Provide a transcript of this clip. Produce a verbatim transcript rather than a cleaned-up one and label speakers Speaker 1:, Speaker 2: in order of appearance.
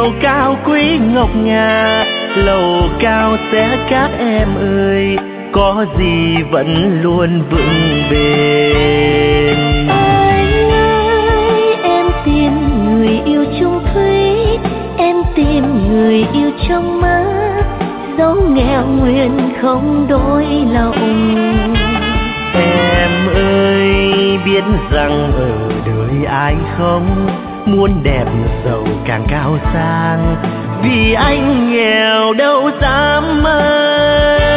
Speaker 1: cao quý ngọc ngà, lầu cao sẽ các em ơi, có gì vẫn luôn vững bền.
Speaker 2: Anh ơi, em tìm người yêu chung thủy, em tìm người yêu trong mơ, dấu nghèo nguyên không đổi lòng.
Speaker 1: Em ơi, biết rằng ở đời ai không muốn đẹp giàu càng cao sang, vì anh nghèo đâu dám mơ.